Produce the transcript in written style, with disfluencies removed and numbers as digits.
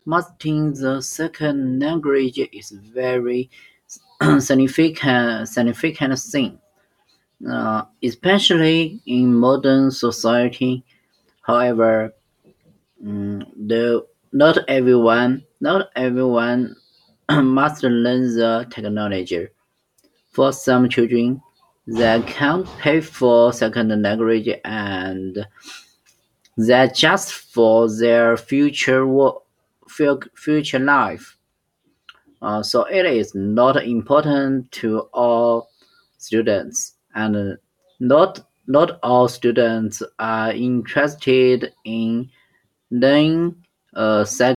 Mastering the second language is very significant thing, especially in modern society. However, though not everyone must learn the technology. For some children, they can't pay for second language and that just for their future life. So it is not important to all students, and not all students are interested in learning a second